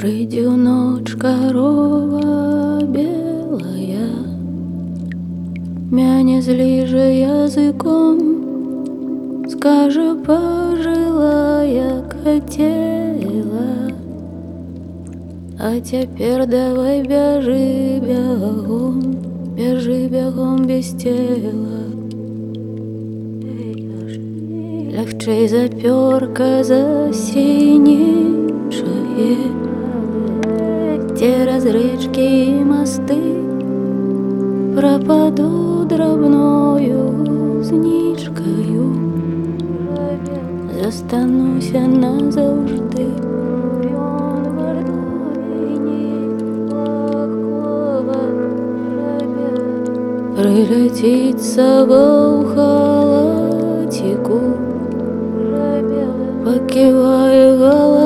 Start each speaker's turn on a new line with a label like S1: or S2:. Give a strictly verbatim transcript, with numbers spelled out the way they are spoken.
S1: Прыйдзе ў ноч карова белая, мяне зліжа языком, скажа, пажыла, як хацела. А цяпер давай бяжы бягом, бяжы бягом без цела. Лягчэй запёрка засейнічае цераз рэчкі і масты, прападу драбною знічкаю, застануся назаўжды. Прыляціць сава ў халаціку, паківае галавой.